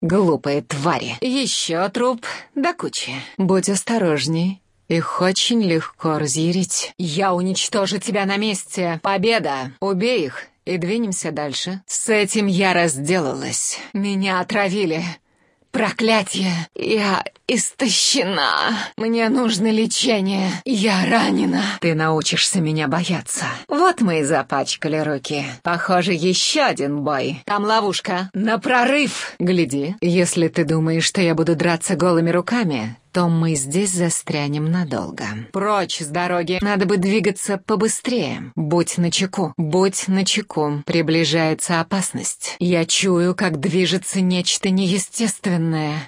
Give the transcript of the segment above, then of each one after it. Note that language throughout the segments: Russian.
глупые твари. Еще труп до кучи. Будь осторожней. Их очень легко разъярить. Я уничтожу тебя на месте. Победа! Убей их и двинемся дальше. С этим я разделалась. Меня отравили. Проклятье! Я истощена. Мне нужно лечение. Я ранена. Ты научишься меня бояться. Вот мы и запачкали руки. Похоже, еще один бой. Там ловушка. На прорыв. Гляди, если ты думаешь, что я буду драться голыми руками, то мы здесь застрянем надолго. Прочь с дороги. Надо бы двигаться побыстрее. Будь начеку. Будь начеку. Приближается опасность. Я чую, как движется нечто неестественное.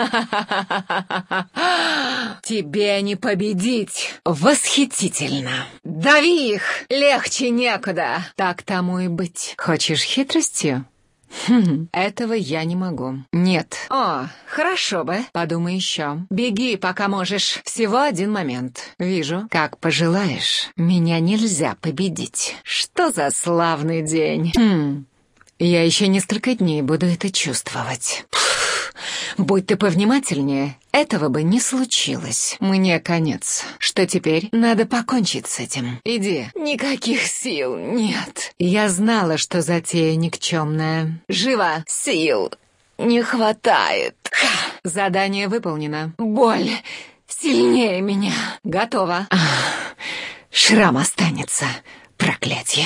Тебе не победить. Восхитительно. Дави их. Легче некуда. Так тому и быть. Хочешь хитростью? Этого я не могу. Нет. О, хорошо бы. Подумай еще. Беги, пока можешь. Всего один момент. Вижу. Как пожелаешь. Меня нельзя победить. Что за славный день. Я еще несколько дней буду это чувствовать. Будь ты повнимательнее, этого бы не случилось. Мне конец. Что теперь? Надо покончить с этим. Иди. Никаких сил нет. Я знала, что затея никчемная. Живо. Сил не хватает. Задание выполнено. Боль сильнее меня. Готово. Шрам останется. Проклятье.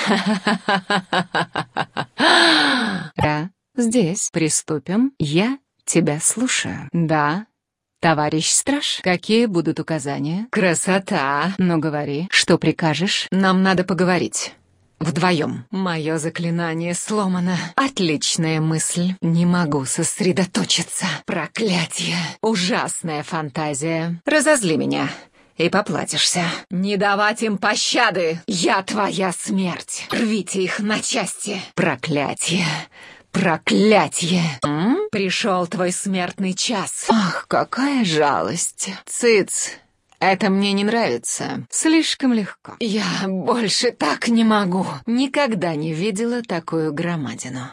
Да, здесь. Приступим. Я тебя слушаю. Да, товарищ страж. Какие будут указания? Красота. Ну говори, что прикажешь? Нам надо поговорить. Вдвоем. Мое заклинание сломано. Отличная мысль. Не могу сосредоточиться. Проклятье. Ужасная фантазия. Разозли меня. И поплатишься. Не давать им пощады. Я твоя смерть. Рвите их на части. Проклятье. Проклятье! Пришел твой смертный час. Ах, какая жалость. Цыц, это мне не нравится. Слишком легко. Я больше так не могу. Никогда не видела такую громадину.